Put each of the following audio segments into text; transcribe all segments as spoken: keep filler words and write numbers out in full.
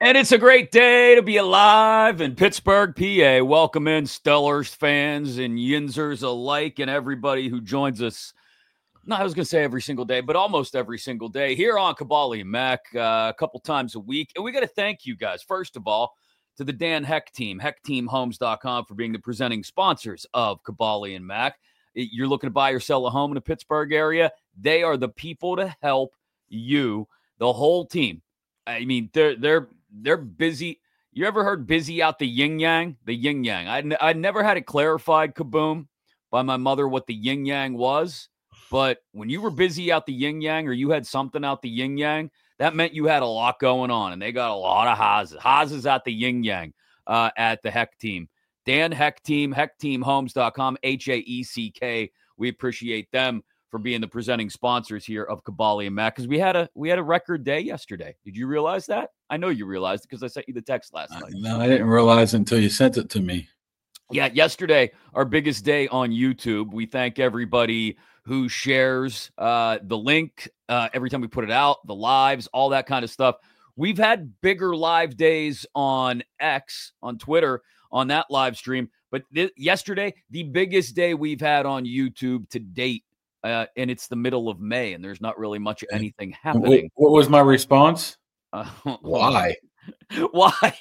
And it's a great day to be alive in Pittsburgh, P A. Welcome in Stellars fans and Yinzers alike and everybody who joins us. No, I was going to say every single day, but almost every single day here on Caballi and Mac uh, a couple times a week. And we got to thank you guys, first of all, to the Dan Heck team, heck team homes dot com, for being the presenting sponsors of Caballi and Mac. You're looking to buy or sell a home in the Pittsburgh area, they are the people to help you, the whole team. I mean, they're they're they're busy. You ever heard busy out the yin yang? The yin yang. I n- I never had it clarified, Kaboom, by my mother what the yin yang was. But when you were busy out the yin yang, or you had something out the yin yang, that meant you had a lot going on, and they got a lot of houses. Houses out the yin yang uh, at the Heck team. Dan Heck team, heck team homes dot com, H A E C K. We appreciate them for being the presenting sponsors here of Caballi and Mac, because we had a we had a record day yesterday. Did you realize that? I know you realized it because I sent you the text last night. No, I didn't realize until you sent it to me. Yeah, yesterday, our biggest day on YouTube. We thank everybody who shares uh, the link uh, every time we put it out, the lives, all that kind of stuff. We've had bigger live days on X, on Twitter, on that live stream. But th- yesterday, the biggest day we've had on YouTube to date. Uh, and it's the middle of May, and there's not really much of anything happening. What, what was my response? Uh, Why? Why?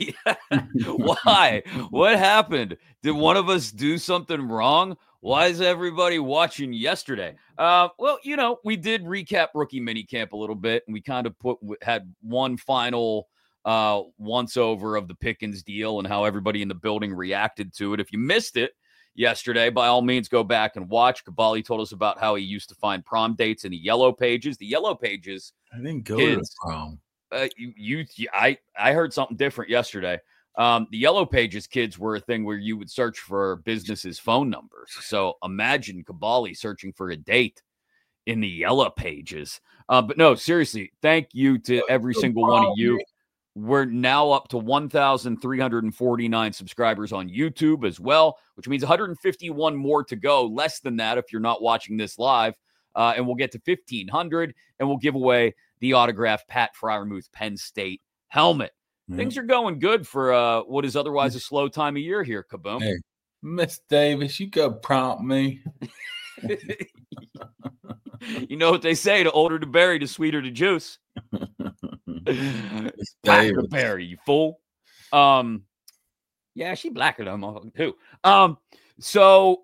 Why? What happened? Did one of us do something wrong? Why is everybody watching yesterday? Uh, well, you know, we did recap rookie minicamp a little bit, and we kind of put had one final uh, once over of the Pickens deal and how everybody in the building reacted to it. If you missed it yesterday, by all means, go back and watch. Caballi told us about how he used to find prom dates in the Yellow Pages. The Yellow Pages. I didn't go kids, to the prom. Uh, you, you, I, I heard something different yesterday. Um, the Yellow Pages kids were a thing where you would search for businesses' phone numbers. So imagine Caballi searching for a date in the Yellow Pages. Uh, but no, seriously, thank you to every single one of you. We're now up to one thousand three hundred forty-nine subscribers on YouTube as well, which means one hundred fifty-one more to go. Less than that if you're not watching this live. Uh, and we'll get to fifteen hundred, and we'll give away the autographed Pat Freiermuth Penn State helmet. Mm-hmm. Things are going good for uh, what is otherwise a slow time of year here, Kaboom. Hey, Miss Davis, you go prompt me. You know what they say, the older the berry, the sweeter the juice. Blacker the berry, you fool. Um, yeah, she blacker than I'm too. Um, so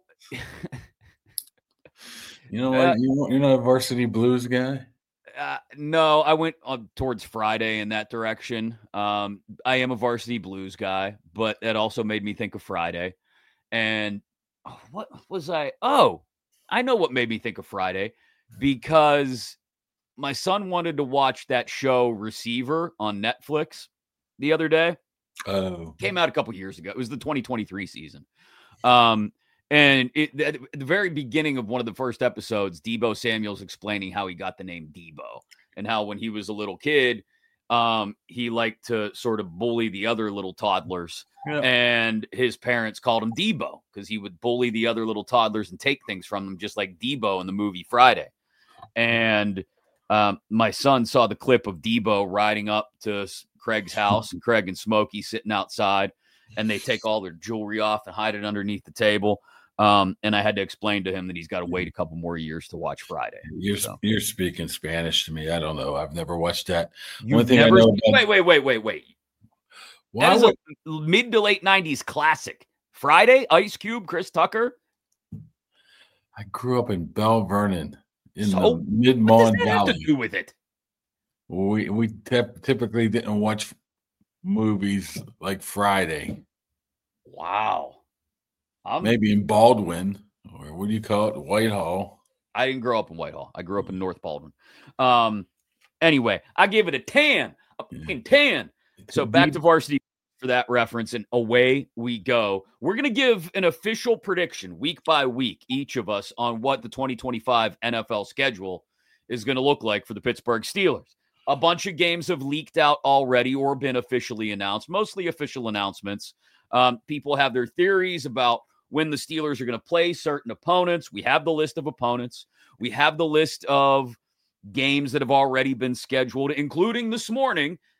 you know what? Uh, you you're not a varsity blues guy. Uh, no, I went on towards Friday in that direction. Um, I am a varsity blues guy, but that also made me think of Friday. And oh, what was I? Oh, I know what made me think of Friday, because my son wanted to watch that show Receiver on Netflix the other day. Oh, came out a couple years ago. It was the twenty twenty-three season. Um, and it, at the very beginning of one of the first episodes, Deebo Samuel's explaining how he got the name Deebo and how when he was a little kid, um, he liked to sort of bully the other little toddlers. Yeah. And his parents called him Deebo because he would bully the other little toddlers and take things from them, just like Deebo in the movie Friday. And um, my son saw the clip of Deebo riding up to Craig's house, and Craig and Smokey sitting outside, and they take all their jewelry off and hide it underneath the table. Um, and I had to explain to him that he's got to wait a couple more years to watch Friday. You're so. you're speaking Spanish to me. I don't know. I've never watched that. You've One thing never, I know about, wait, wait, wait, wait, wait. Why that is would, a mid to late nineties classic. Friday, Ice Cube, Chris Tucker. I grew up in Bell Vernon in so, the Mid-Mon Valley. What does that have to do with it? We we te- typically didn't watch movies like Friday. Wow. I'm, Maybe in Baldwin, or what do you call it, Whitehall. I didn't grow up in Whitehall. I grew up in North Baldwin. Um. Anyway, I gave it a ten. A fucking ten. So back to varsity for that reference, and away we go. We're going to give an official prediction week by week, each of us, on what the twenty twenty-five N F L schedule is going to look like for the Pittsburgh Steelers. A bunch of games have leaked out already or been officially announced, mostly official announcements. Um, people have their theories about when the Steelers are going to play certain opponents. We have the list of opponents. We have the list of games that have already been scheduled, including this morning,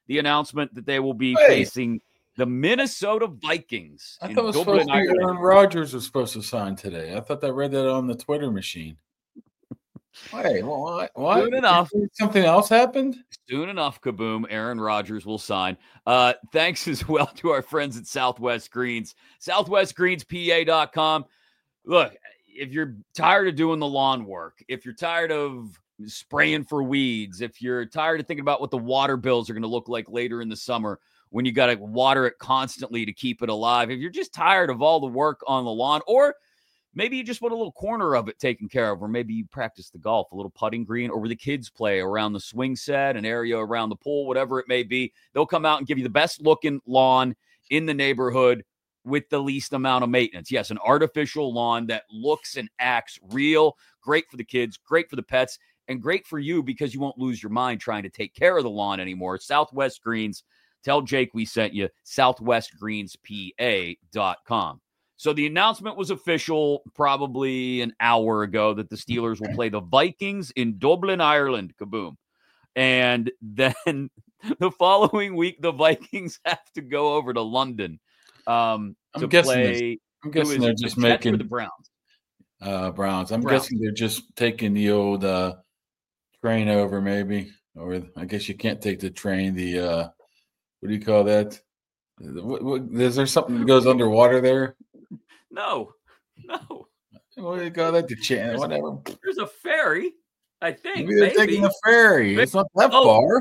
the announcement that they will be hey. facing the Minnesota Vikings. I in thought it was Dublin, supposed to be Ireland. Aaron Rodgers was supposed to sign today. I thought I read that on the Twitter machine. Wait, what? What? Soon enough. Something else happened? Soon enough, kaboom, Aaron Rodgers will sign. Uh, thanks as well to our friends at Southwest Greens, southwest greens p a dot com. Look, if you're tired of doing the lawn work, if you're tired of spraying for weeds, if you're tired of thinking about what the water bills are going to look like later in the summer when you got to water it constantly to keep it alive, if you're just tired of all the work on the lawn, or maybe you just want a little corner of it taken care of, or maybe you practice the golf, a little putting green, or where the kids play around the swing set, an area around the pool, whatever it may be, they'll come out and give you the best looking lawn in the neighborhood with the least amount of maintenance. Yes, an artificial lawn that looks and acts real, great for the kids, great for the pets, and great for you because you won't lose your mind trying to take care of the lawn anymore. Southwest Greens, tell Jake we sent you, southwest greens p a dot com. So the announcement was official probably an hour ago that the Steelers will play the Vikings in Dublin, Ireland. Kaboom. And then the following week, the Vikings have to go over to London um, I'm to guessing play. I'm guessing they're just the making the Browns. Uh, Browns. I'm Browns. guessing they're just taking the old uh, train over, maybe, or I guess you can't take the train. The uh, what do you call that? What, what, is there something that goes underwater there? No, no. What do you call that? The chain, whatever. There's a ferry, I think. Maybe they're maybe. taking a ferry. Maybe. It's not that oh. far.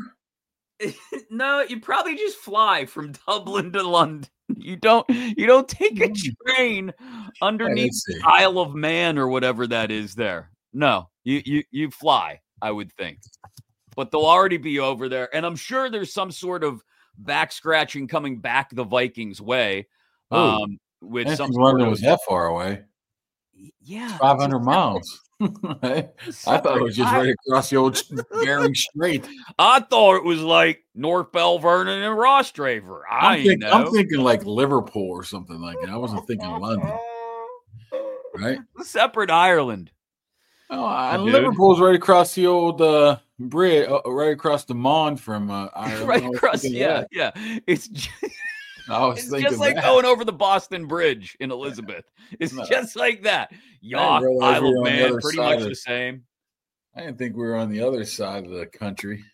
No, you probably just fly from Dublin to London. You don't. You don't take a train underneath the Isle of Man or whatever that is there. No, you you you fly. I would think, but they'll already be over there, and I'm sure there's some sort of back scratching coming back the Vikings way. Oh. Um, with I some think sort London of, was that far away. Yeah, five hundred miles. I thought it was just right across the old Bering Strait. I thought it was like North Bell Vernon and Rostraver. I I'm, think, know. I'm thinking like Liverpool or something like that. I wasn't thinking London. Right? Separate Ireland. Oh, uh, Liverpool's right across the old uh, bridge, uh, right across the Mond from uh, Ireland. Right across, yeah, yeah. It's just, I was it's thinking just like that. going over the Boston Bridge in Elizabeth. It's No. just like that. Yacht, Isle of Man, pretty much the same. I didn't think we were on the other side of the country.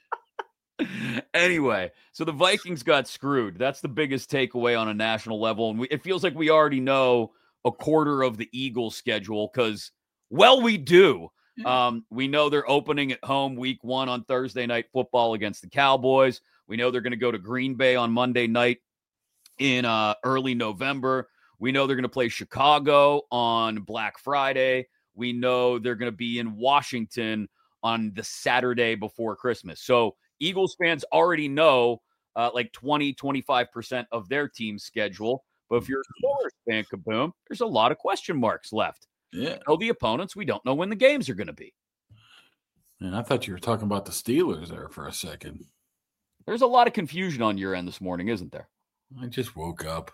Anyway, so the Vikings got screwed. That's the biggest takeaway on a national level. And we, it feels like we already know a quarter of the Eagles schedule because, well, we do. Um, we know they're opening at home week one on Thursday Night Football against the Cowboys. We know they're going to go to Green Bay on Monday night in uh, early November. We know they're going to play Chicago on Black Friday. We know they're going to be in Washington on the Saturday before Christmas. So Eagles fans already know uh, like twenty, twenty-five percent of their team's schedule. But if you're a Steelers fan, kaboom, there's a lot of question marks left. Yeah. We know the opponents. We don't know when the games are going to be. And I thought you were talking about the Steelers there for a second. There's a lot of confusion on your end this morning, isn't there? I just woke up.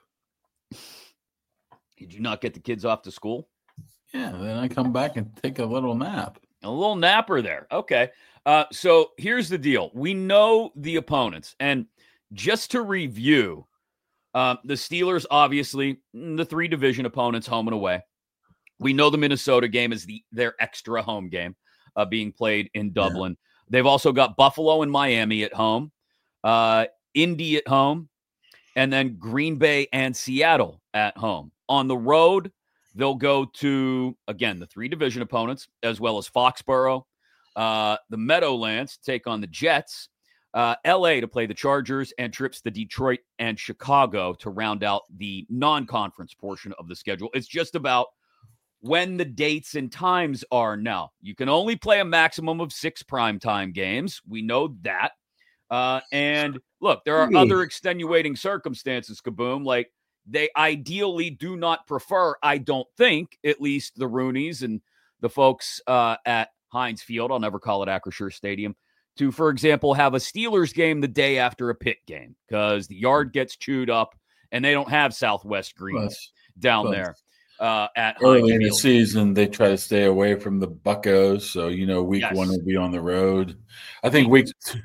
Did you not get the kids off to school? Yeah, then I come back and take a little nap. A little napper there. Okay. Uh, so here's the deal. We know the opponents. And just to review, uh, the Steelers, obviously, the three division opponents, home and away. We know the Minnesota game is the their extra home game uh, being played in Dublin. Yeah. They've also got Buffalo and Miami at home, uh, Indy at home, and then Green Bay and Seattle at home. On the road, they'll go to, again, the three division opponents, as well as Foxborough, uh, the Meadowlands take on the Jets, uh, L A to play the Chargers, and trips to Detroit and Chicago to round out the non-conference portion of the schedule. It's just about when the dates and times are now. You can only play a maximum of six primetime games. We know that. Uh, and look, there are other extenuating circumstances, kaboom, like they ideally do not prefer, I don't think, at least the Rooneys and the folks uh, at Heinz Field, I'll never call it Acrisure Stadium, to, for example, have a Steelers game the day after a Pitt game because the yard gets chewed up and they don't have Southwest Greens plus, down plus. there. Uh, at early Heinz in the Field. season, they try to stay away from the Buccos, so you know week Yes. one will be on the road. I think week two,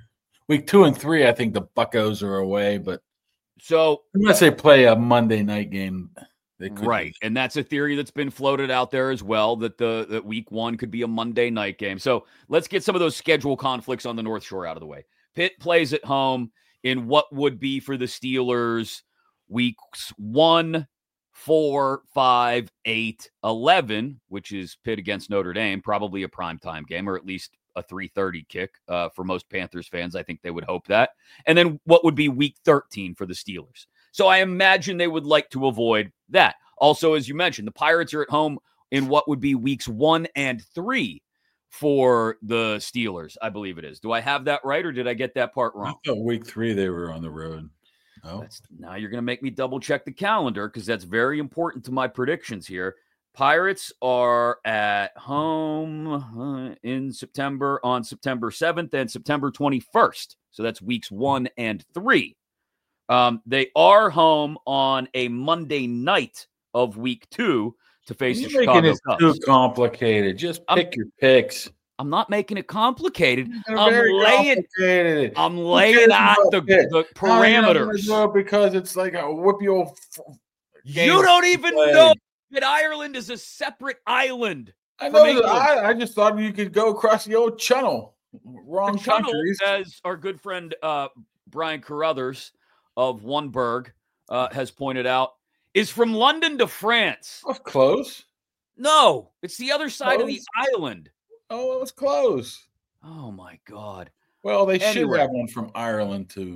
week two and three, I think the Buccos are away, but so unless they play a Monday night game, they could right, lose. and that's a theory that's been floated out there as well, that the that week one could be a Monday night game. So let's get some of those schedule conflicts on the North Shore out of the way. Pitt plays at home in what would be for the Steelers weeks one, four, five, eight, eleven, which is Pitt against Notre Dame, probably a primetime game, or at least a three thirty kick uh, for most Panthers fans. I think they would hope that. And then what would be week thirteen for the Steelers. So I imagine they would like to avoid that. Also, as you mentioned, the Pirates are at home in what would be weeks one and three for the Steelers, I believe it is. Do I have that right, or did I get that part wrong? I thought week three they were on the road. Oh, That's, now you're going to make me double check the calendar because that's very important to my predictions here. Pirates are at home uh, in September on September seventh and September twenty-first. So that's weeks one and three. Um, they are home on a Monday night of week two to face you're the making Chicago it Cubs. too complicated. Just pick I'm- your picks. I'm not making it complicated. They're I'm very laying, complicated. I'm Who laying cares out about the, Pitt? the Now you're not gonna parameters. do it because it's like a whoop your. f- game You don't even play. know that Ireland is a separate island. I from know that. England. I, I just thought you could go across the old channel. Wrong The channel, countries. as our good friend uh, Brian Carruthers of One Berg uh, has pointed out, is from London to France. That was close. No, it's the other side of the Close. island. Oh, it was close. Oh, my God. Well, they Anyway. should have one from Ireland to.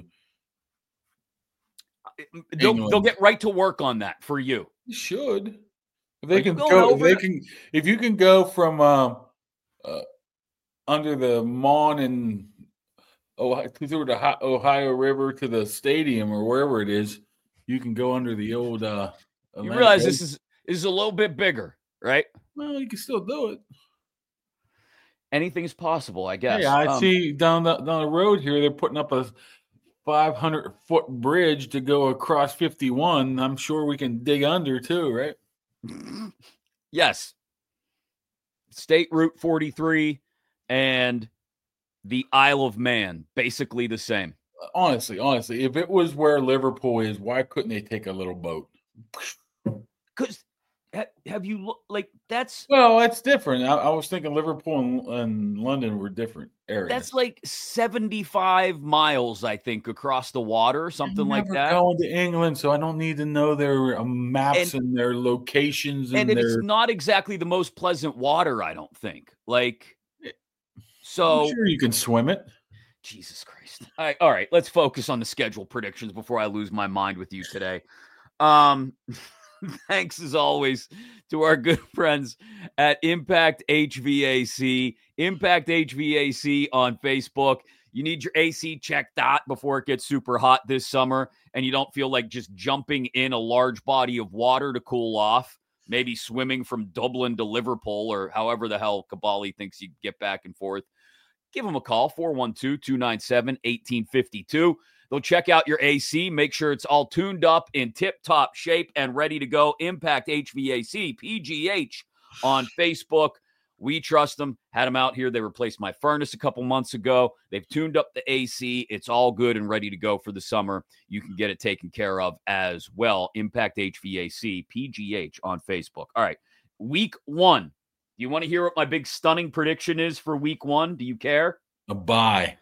They'll, England. they'll get right to work on that for you. You should. If Are they you can going go, if over they it? can, if you can go from um, uh, under the Mon and Ohio, through the Hi- Ohio River to the stadium or wherever it is, you can go under the old. Uh, You Atlantic realize Ocean. this is, this is a little bit bigger, right? Well, you can still do it. Anything's possible, I guess. Hey, I Um, see down the down the road here they're putting up a five hundred foot bridge to go across fifty-one. I'm sure we can dig under too, right? Yes. State Route forty-three and the Isle of Man, basically the same. Honestly, honestly, if it was where Liverpool is, why couldn't they take a little boat? Because ha- have you look like that's Well, that's different. I, I was thinking Liverpool and, and London were different areas. that's like seventy-five miles, I think, across the water, something I'm like never that. Going to England, so I don't need to know their uh, maps And- and, their locations and, And it's their. not exactly the most pleasant water, I don't think. Like, I'm so sure you can swim it. Jesus Christ. All right, all right, let's focus on the schedule predictions before I lose my mind with you today. Um, thanks as always to our good friends at Impact H V A C. Impact H V A C on Facebook. You need your A C checked out before it gets super hot this summer, and you don't feel like just jumping in a large body of water to cool off. Maybe swimming from Dublin to Liverpool or however the hell Kabali thinks you get back and forth. Give them a call, four one two, two nine seven, one eight five two. They'll check out your A C, make sure it's all tuned up in tip-top shape and ready to go. Impact H V A C, P G H on Facebook. We trust them. Had them out here. They replaced my furnace a couple months ago. They've tuned up the A C. It's all good and ready to go for the summer. You can get it taken care of as well. Impact H V A C, P G H on Facebook. All right, week one. Do you want to hear what my big stunning prediction is for week one? Do you care? A bye.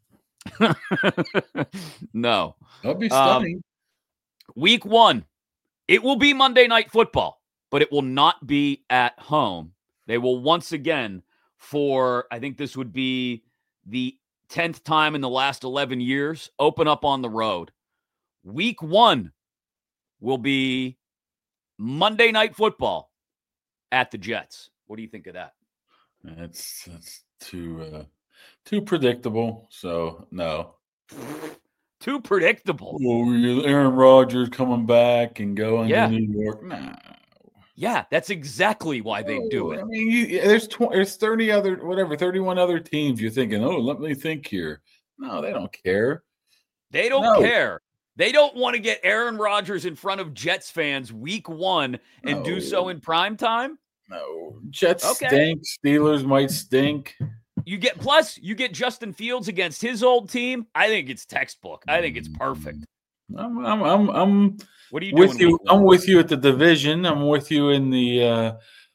No. That'd be Um, stunning. Week one, it will be Monday Night Football, but it will not be at home. They will once again, for I think this would be the tenth time in the last eleven years, open up on the road. Week one will be Monday Night Football at the Jets. What do you think of that? That's that's too uh, too predictable. So no. Too predictable. Oh, Aaron Rodgers coming back and going Yeah. to New York. Nah. Yeah, that's exactly why they do I it. mean, you, there's tw- there's thirty other whatever thirty-one other teams. You're thinking, oh, let me think here. No, they don't care. They don't No. care. They don't want to get Aaron Rodgers in front of Jets fans week one and do No. so in prime time. No, Jets Okay. stink. Steelers might stink. You get plus you get Justin Fields against his old team. I think it's textbook. I think it's perfect. I'm I'm I'm, I'm what are you with doing? you. I'm with you at the division. I'm with you in the uh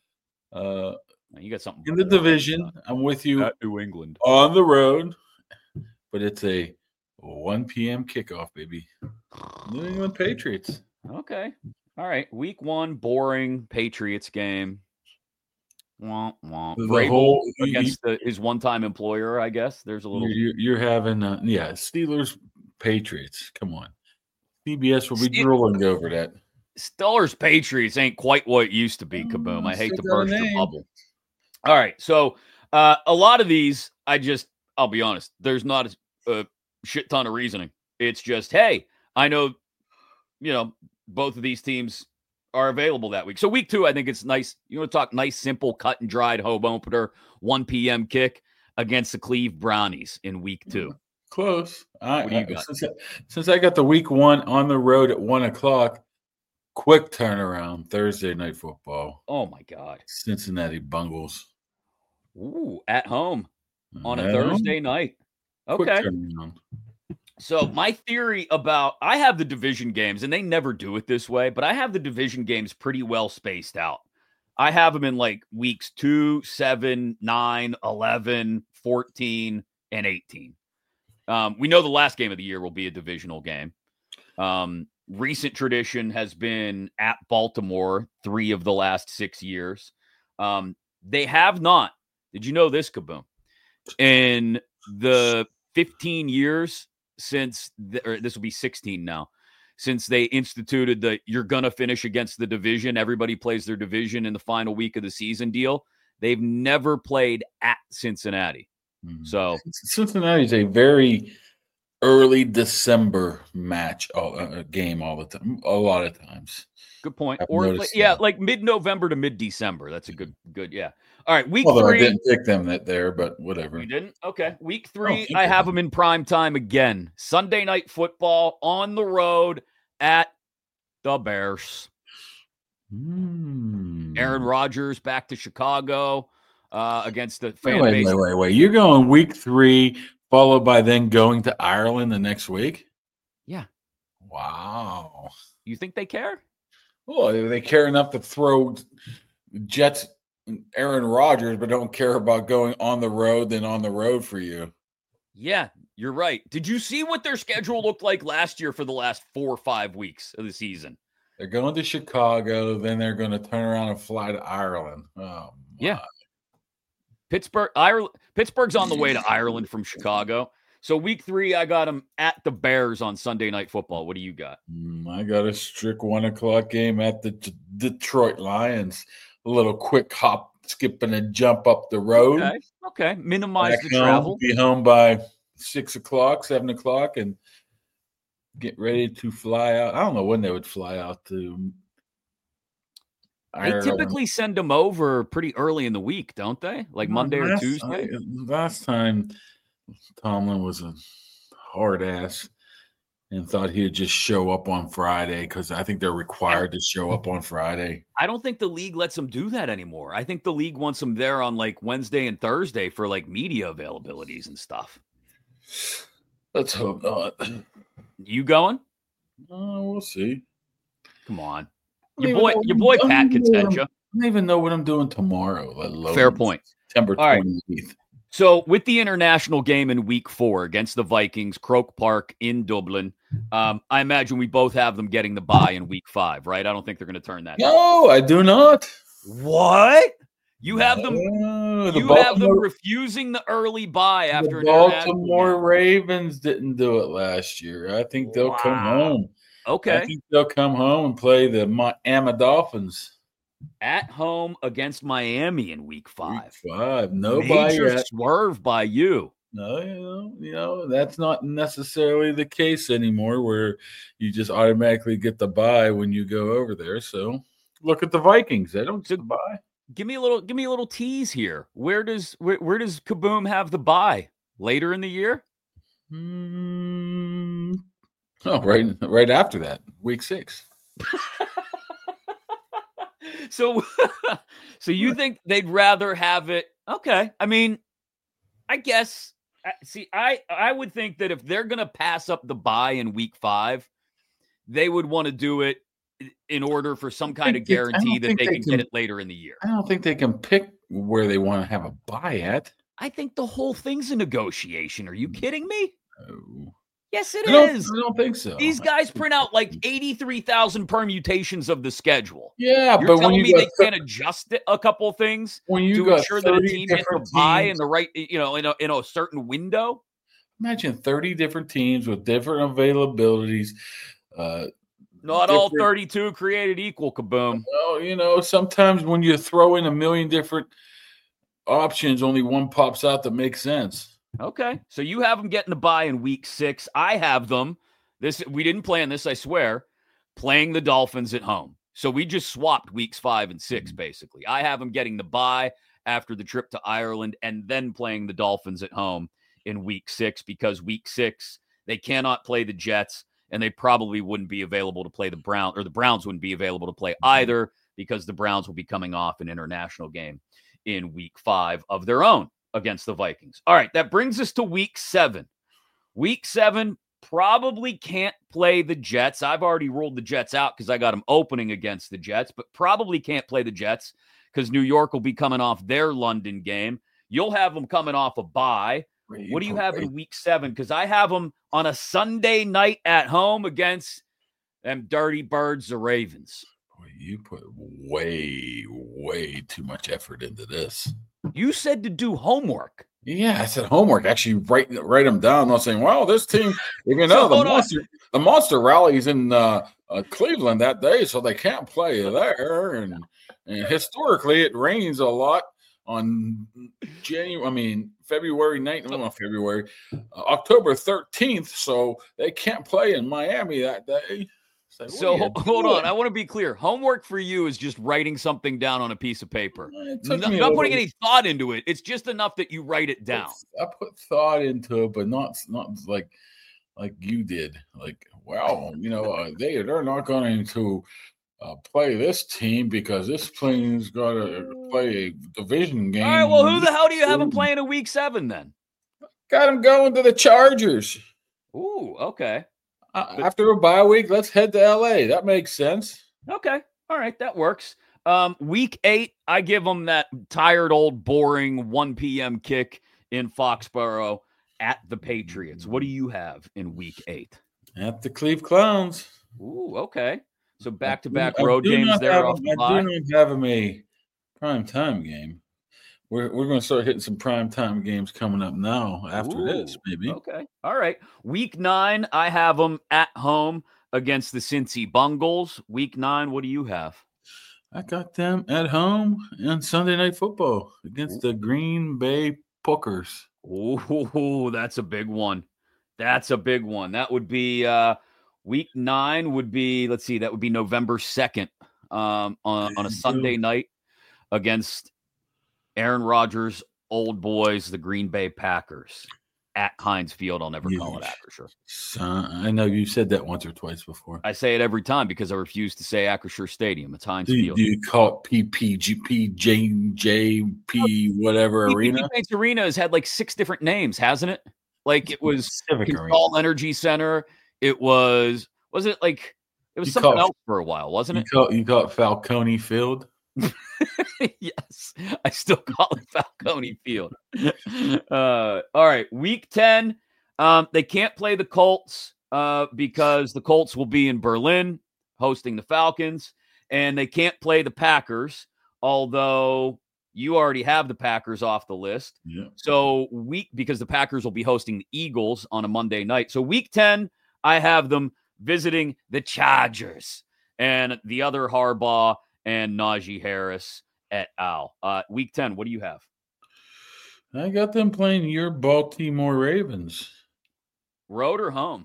uh you got something in the division. I'm with you at New England on the road, but it's a one p.m. kickoff, baby. New England Patriots. Okay. All right. Week one, boring Patriots game. Womp, womp. The Vrabel whole against the, his one-time employer, I guess. There's a little. You're, you're having, uh, yeah, Steelers, Patriots. Come on, C B S will be Ste- drooling over that. Steelers, Patriots ain't quite what it used to be. Kaboom! I hate to Still got a burst your name. bubble. All right, so uh, a lot of these, I just, I'll be honest. There's not a, a shit ton of reasoning. It's just, hey, I know, you know, both of these teams are available that week. So week two, I think it's nice. You want to talk nice, simple, cut and dried home opener, one p.m. kick against the Cleve Brownies in week two. Close. I, What do you I, got? Since, I, since I got the week one on the road at one o'clock, quick turnaround Thursday night football. Oh my God. Cincinnati Bungles. Ooh, at home on a At Thursday home. night. Quick Okay. turnaround. So my theory about I have the division games, and they never do it this way, but I have the division games pretty well spaced out. I have them in like weeks two, seven, nine, eleven, fourteen, and eighteen. Um, we know the last game of the year will be a divisional game. Um, recent tradition has been at Baltimore three of the last six years. Um, they have not. Did you know this, Kaboom? In the fifteen years since, the, or this will be sixteen now, since they instituted the you're going to finish against the division, everybody plays their division in the final week of the season deal, they've never played at Cincinnati. Mm-hmm. So Cincinnati is a very early December match, all, uh, game all the time, a lot of times. Good point. I've or like, yeah, like mid-November to mid-December. That's a good, good, yeah. All right, week Although three. I didn't pick them that there, but whatever. You didn't? Okay. Week three, I, I have them in prime time again. Sunday night football on the road at the Bears. Mm. Aaron Rodgers back to Chicago uh, against the fan wait, base. Wait, wait, wait. You're going week three, followed by then going to Ireland the next week? Yeah. Wow. You think they care? Well, they care enough to throw Jets Aaron Rodgers, but don't care about going on the road than on the road for you. Yeah, you're right. Did you see what their schedule looked like last year for the last four or five weeks of the season? They're going to Chicago, then they're going to turn around and fly to Ireland. Oh, my. Yeah. Pittsburgh, Ireland, Pittsburgh's on the way to Ireland from Chicago. So week three, I got them at the Bears on Sunday Night Football. What do you got? I got a strict one o'clock game at the D- Detroit Lions. A little quick hop, skip, and a jump up the road. Okay, okay. Minimize Back the home, travel. Be home by six o'clock, seven o'clock, and get ready to fly out. I don't know when they would fly out to Ireland. They typically send them over pretty early in the week, don't they? Like no, Monday last, or Tuesday? I, last time, Tomlin was a hard ass and thought he'd just show up on Friday because I think they're required to show up on Friday. I don't think the league lets them do that anymore. I think the league wants them there on like Wednesday and Thursday for like media availabilities and stuff. Let's hope not. You going? Uh, we'll see. Come on. Your boy, your boy Pat could send you. I don't even know what I'm doing tomorrow. Let alone Fair point. September twenty-eighth. So with the international game in week four against the Vikings, Croke Park in Dublin, um, I imagine we both have them getting the bye in week five, right? I don't think they're going to turn that. No, down. I do not. What? You have them no, the you Baltimore, have them refusing the early bye after the an Baltimore Ravens didn't do it last year. I think they'll wow. come home. Okay. I think they'll come home and play the Miami Dolphins. At home against Miami in week five. Week five. No Major bye swerve by you. No, you know, you know, that's not necessarily the case anymore where you just automatically get the bye when you go over there. So look at the Vikings. They don't get the bye. Give me a little give me a little tease here. Where does where, where does Kaboom have the bye? Later in the year? Mm, oh, right, right after that, week six. So, so you think they'd rather have it? Okay. I mean, I guess. See, I, I would think that if they're going to pass up the bye in week five, they would want to do it in order for some kind of guarantee that they, they can, can get it later in the year. I don't think they can pick where they want to have a bye at. I think the whole thing's a negotiation. Are you kidding me? Oh. Yes, it I is. I don't think so. These guys print out like eighty-three thousand permutations of the schedule. Yeah, You're but telling when you me they th- can't adjust it a couple of things when you to ensure that a team gets a bye in the right, you know, in a, in a certain window. Imagine thirty different teams with different availabilities. Uh, Not all thirty-two created equal, kaboom. Well, you know, sometimes when you throw in a million different options, only one pops out that makes sense. Okay, so you have them getting the bye in week six. I have them. This we didn't plan this, I swear. Playing the Dolphins at home. So we just swapped weeks five and six, basically. I have them getting the bye after the trip to Ireland and then playing the Dolphins at home in week six because week six they cannot play the Jets and they probably wouldn't be available to play the Browns, or the Browns wouldn't be available to play either because the Browns will be coming off an international game in week five of their own against the Vikings. All right, that brings us to week seven. Week seven probably can't play the Jets. I've already ruled the Jets out because I got them opening against the Jets, but probably can't play the Jets because New York will be coming off their London game. You'll have them coming off a bye. What do you have in week seven? Because I have them on a Sunday night at home against them dirty birds, the Ravens. Boy, you put way, way too much effort into this. You said to do homework. Yeah, I said homework. Actually, write write them down. I'm not saying, well, this team, you know, so the monster, the monster rallies in uh, uh, Cleveland that day, so they can't play there. And, and historically, it rains a lot on January. I mean, February ninth, no, not February, uh, October thirteenth. So they can't play in Miami that day. Like, so hold on. I want to be clear. Homework for you is just writing something down on a piece of paper. No, not putting any thought into it. It's just enough that you write it down. I put thought into it, but not not like like you did. Like, wow, you know, uh, they they're not going to uh, play this team because this team's got to play a division game. All right. Well, who the hell do you have them playing in week seven then? Got them going to the Chargers. Ooh, okay. Uh, after a bye week, let's head to L A. That makes sense. Okay. All right. That works. Um, week eight, I give them that tired, old, boring one p.m. kick in Foxborough at the Patriots. What do you have in week eight? At the Cleve Clowns. Ooh, okay. So back-to-back road games there have, off the I bye. do not have them a prime time game. We're we're going to start hitting some prime time games coming up now after Ooh, this, maybe. Okay. All right. Week nine, I have them at home against the Cincy Bungles. Week nine, what do you have? I got them at home on Sunday Night Football against Ooh. the Green Bay Packers. Ooh, that's a big one. That's a big one. That would be uh, week nine would be, let's see, that would be November second um, on, on a Sunday night against Aaron Rodgers' old boys, the Green Bay Packers, at Heinz Field. I'll never yeah. call it Acrisure. Son, I know you said that once or twice before. I say it every time because I refuse to say Acrisure Stadium. It's Heinz do you, Field. Do you call it P P G P J J P whatever P P G arena? Paints Arena has had like six different names, hasn't it? Like it was Consol Energy Center. It was, was it like, it was you something else for a while, wasn't you it? Call, you call it Falcone Field? Yes, I still call it Falcone Field. Uh, all right, week ten. Um, they can't play the Colts uh, because the Colts will be in Berlin hosting the Falcons, and they can't play the Packers, although you already have the Packers off the list. Yeah. So week because the Packers will be hosting the Eagles on a Monday night. So week ten, I have them visiting the Chargers and the other Harbaugh and Najee Harris et al. Uh, week ten, what do you have? I got them playing your Baltimore Ravens. Road or home?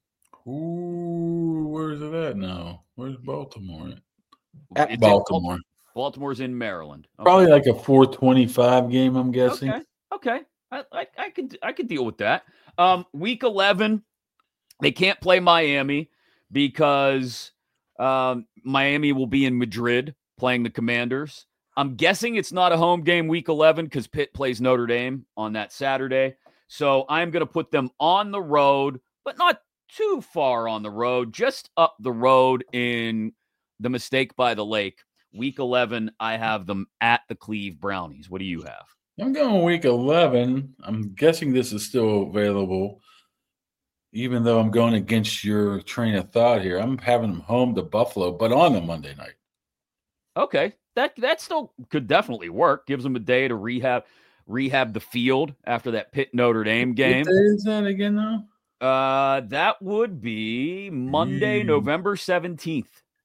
Ooh, where's it at now? Where's Baltimore at? At it's Baltimore. Baltimore's in Maryland. Okay. Probably like a four twenty-five game, I'm guessing. Okay, okay. I, I, I could I could deal with that. Um, week eleven, they can't play Miami because um, Miami will be in Madrid playing the Commanders. I'm guessing it's not a home game week eleven because Pitt plays Notre Dame on that Saturday. So I'm going to put them on the road, but not too far on the road, just up the road in the Mistake by the Lake. Week eleven, I have them at the Cleve Brownies. What do you have? I'm going week eleven. I'm guessing this is still available, even though I'm going against your train of thought here. I'm having them home to Buffalo, but on a Monday night. Okay. That that still could definitely work. Gives them a day to rehab rehab the field after that Pitt Notre Dame game. What day is that again, though? Uh, that would be Monday, Mm. November seventeenth.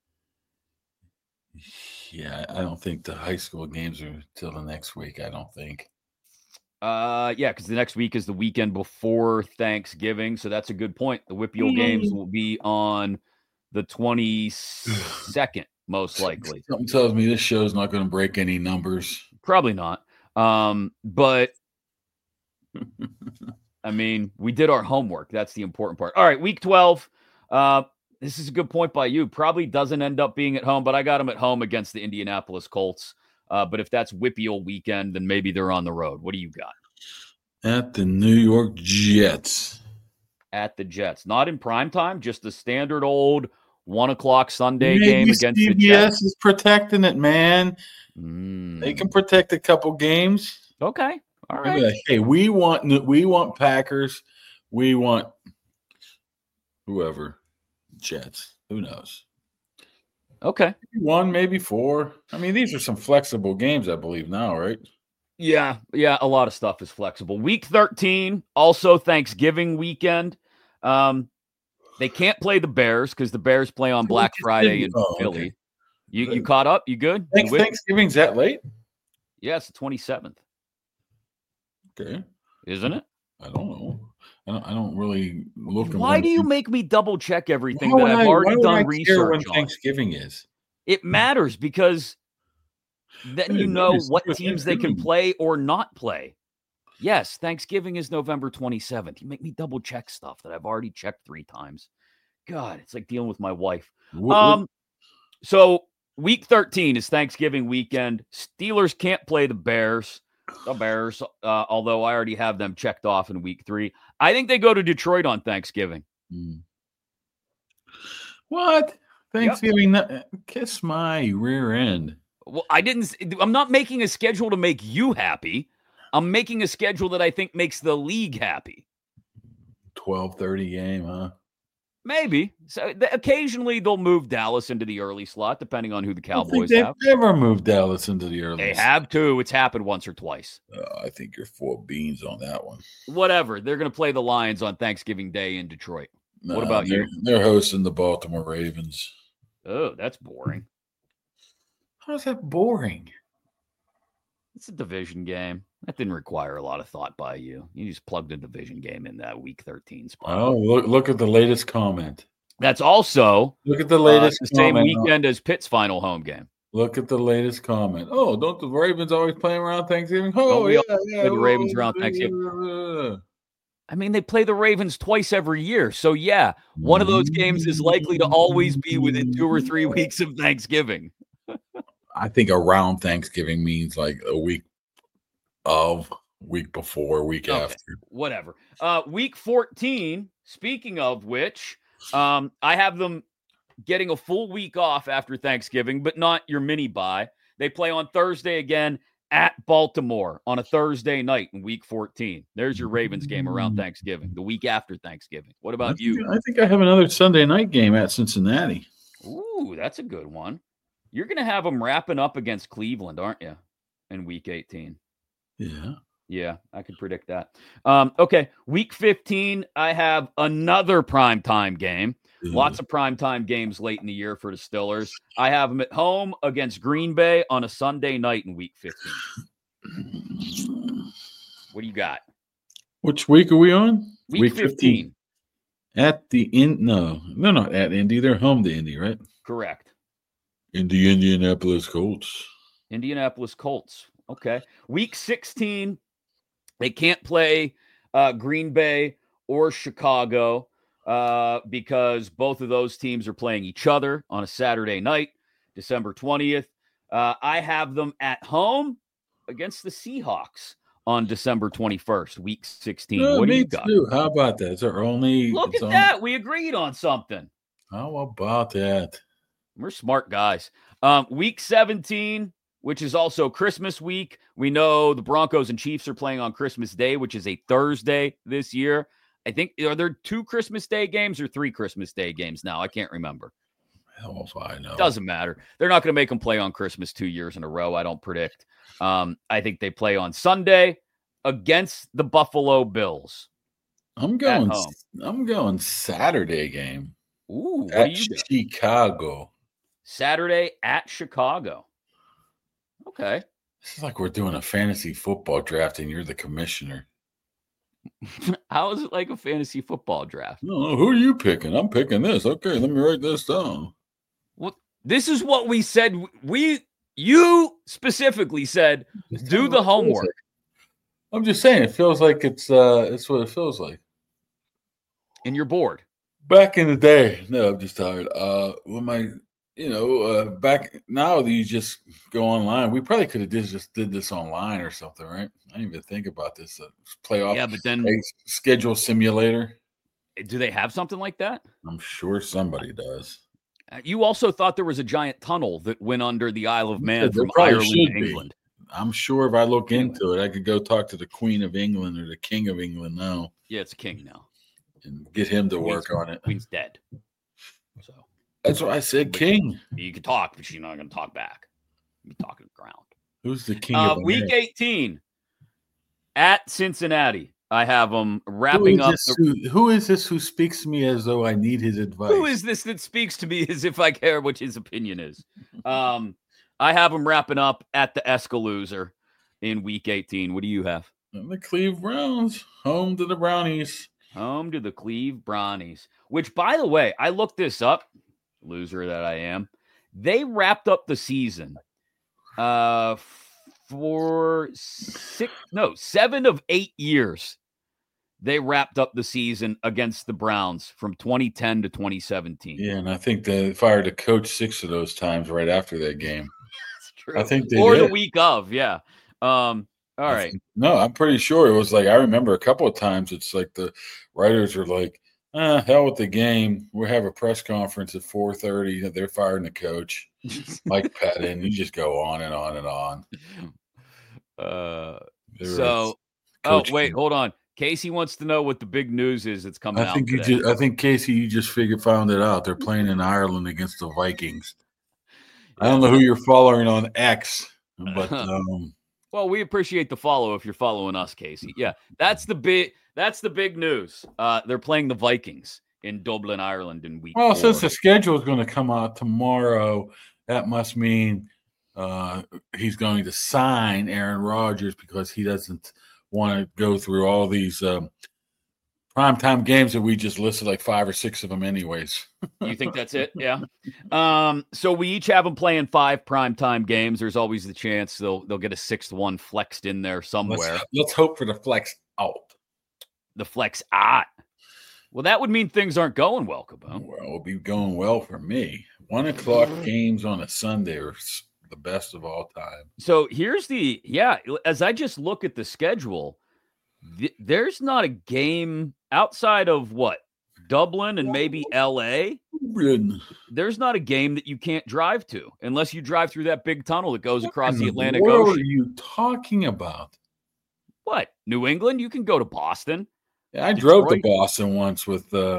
Yeah, I don't think the high school games are till the next week. I don't think. Uh, yeah, because the next week is the weekend before Thanksgiving, so that's a good point. The Whippeal Mm. games will be on the twenty-second, most likely. Something tells me this show's not going to break any numbers. Probably not. Um, but I mean, we did our homework. That's the important part. All right, week twelve. Uh, this is a good point by you. Probably doesn't end up being at home, but I got them at home against the Indianapolis Colts. Uh, but if that's Whippeal weekend, then maybe they're on the road. What do you got? At the New York Jets. At the Jets. Not in prime time, just the standard old one o'clock Sunday Maybe game against C the B S Jets. is protecting it, man. Mm. They can protect a couple games. Okay. All Maybe right. like, hey, we want we want Packers. We want whoever. Jets. Who knows? Okay. One, maybe four. I mean, these are some flexible games, I believe, now, right? Yeah. Yeah. A lot of stuff is flexible. Week thirteen, also Thanksgiving weekend. Um, they can't play the Bears because the Bears play on Black Friday in Oh, Philly. okay. You you caught up? You good? Thanks, You with- Thanksgiving's that late? Yeah, it's the twenty-seventh, Okay. isn't it? I don't know. I don't, I don't really look. at Why when- do you make me double check everything Why that would I've I- why already would I done care research when on? Thanksgiving is? It matters because then Hey, you know nobody's what with teams they can Thanksgiving. play or not play. Yes, Thanksgiving is November twenty-seventh. You make me double check stuff that I've already checked three times. God, it's like dealing with my wife. What- what- Um, so week thirteen is Thanksgiving weekend. Steelers can't play the Bears. The Bears, uh, although I already have them checked off in week three. I think they go to Detroit on Thanksgiving. Hmm. What? Thanksgiving? no- Kiss my rear end. Well, I didn't. s- I'm not making a schedule to make you happy. I'm making a schedule that I think makes the league happy. twelve thirty game, huh? Maybe. So th- occasionally they'll move Dallas into the early slot, depending on who the I don't think Cowboys they've have. ever moved Dallas into the early. They have too. It's happened once or twice. Uh, I think you're full of beans on that one. Whatever. They're going to play the Lions on Thanksgiving Day in Detroit. What Nah, about they're, you? They're hosting the Baltimore Ravens. Oh, that's boring. How's that boring? It's a division game. That didn't require a lot of thought by you. You just plugged a division game in that week thirteen spot. Oh, look! Look at the latest comment. That's also Look at the uh, latest the same comment. weekend as Pitt's final home game. Look at the latest comment. Oh, don't the Ravens always play around Thanksgiving? Oh, we yeah, always yeah. play the Ravens oh, around uh, Thanksgiving? I mean, they play the Ravens twice every year. So, yeah, one of those games is likely to always be within two or three weeks of Thanksgiving. I think around Thanksgiving means like a week of, week before, week Okay. after. Whatever. Uh, week fourteen, speaking of which, um, I have them getting a full week off after Thanksgiving, but not your mini bye. They play on Thursday again at Baltimore on a Thursday night in week fourteen. There's your Ravens game around Thanksgiving, the week after Thanksgiving. What I about think, you? I think I have another Sunday night game at Cincinnati. Ooh, that's a good one. You're going to have them wrapping up against Cleveland, aren't you, in week eighteen? Yeah. Yeah, I could predict that. Um, okay, week fifteen, I have another primetime game. Lots of primetime games late in the year for the Stillers. I have them at home against Green Bay on a Sunday night in week fifteen. What do you got? Which week are we on? Week, fifteen. At the in no, they're not at Indy. They're home to Indy, right? Correct. In the Indianapolis Colts. Indianapolis Colts. Okay. Week sixteen, they can't play uh, Green Bay or Chicago uh, because both of those teams are playing each other on a Saturday night, December twentieth. Uh, I have them at home against the Seahawks on December twenty-first, week sixteen. Yeah, What do me you got? too. How about that? It's our only. Look it's at on, that. We agreed on something. How about that? We're smart guys. Um, week seventeen, which is also Christmas week. We know the Broncos and Chiefs are playing on Christmas Day, which is a Thursday this year. I think, are there two Christmas Day games or three Christmas Day games now? I can't remember. Hell if I know. Doesn't matter. They're not going to make them play on Christmas two years in a row, I don't predict. Um, I think they play on Sunday against the Buffalo Bills. I'm going. I'm going Saturday game. Ooh, what at do you got? Chicago. Saturday at Chicago. Okay. This is like we're doing a fantasy football draft and you're the commissioner. How is it like a fantasy football draft? No, who are you picking? I'm picking this. Okay, let me write this down. Well, this is what we said. We, you specifically said, do the homework. I'm just saying, it feels like it's uh, it's what it feels like. And you're bored. Back in the day, no, I'm just tired. Uh, when my, you know, uh, back now you just go online. We probably could have just just did this online or something, right? I didn't even think about this uh, playoff. Yeah, but then schedule simulator. Do they have something like that? I'm sure somebody does. Uh, you also thought there was a giant tunnel that went under the Isle of Man There from Ireland to be. England. I'm sure if I look into it, I could go talk to the Queen of England or the King of England now. Yeah, it's a king now. And get him to work Queen's, on it. Queen's dead. So that's why I said but king. You can talk, but she's not going to talk back. You're talking to the ground. Who's the king uh, of week eighteen at Cincinnati? I have them wrapping who up. The, who, who is this who speaks to me as though I need his advice? Who is this that speaks to me as if I care what his opinion is? Um, I have them wrapping up at the Escalooser in week eighteen. What do you have? The Cleve Browns, home to the Brownies. Home to the Cleve Brownies, which, by the way, I looked this up, loser that I am. They wrapped up the season uh, for six, no, seven of eight years. They wrapped up the season against the Browns from twenty ten to twenty seventeen. Yeah, and I think they fired a coach six of those times right after that game. That's true. I think they or did. the week of, yeah. Um, all I right. Think, no, I'm pretty sure it was like I remember a couple of times. It's like the writers are like, ah, hell with the game. We have a press conference at four thirty. They're firing the coach, Mike Pettin. You just go on and on and on. Uh, there so, oh wait, hold on. Casey wants to know what the big news is that's coming I think out you today. just, I think Casey, you just figured found it out. They're playing in Ireland against the Vikings. I don't know who you're following on X, but um, well, we appreciate the follow if you're following us, Casey. Yeah, that's the big that's the big news. Uh, they're playing the Vikings in Dublin, Ireland in week well, four. Since the schedule is going to come out tomorrow, that must mean uh, he's going to sign Aaron Rodgers because he doesn't want to go through all these um, primetime games that we just listed, like five or six of them anyways. You think that's it? Yeah. Um, so we each have them playing five primetime games. There's always the chance they'll they'll get a sixth one flexed in there somewhere. Let's, let's hope for the flex out. The flex out. Well, that would mean things aren't going well, Cabone. Well, it'll be going well for me. One o'clock games on a Sunday are the best of all time. So here's the, yeah, as I just look at the schedule, th- there's not a game outside of what? Dublin and maybe L A. There's not a game that you can't drive to unless you drive through that big tunnel that goes across what the Atlantic Ocean. What are you talking about? What? New England? You can go to Boston. Yeah, I Detroit. drove to Boston once with, uh,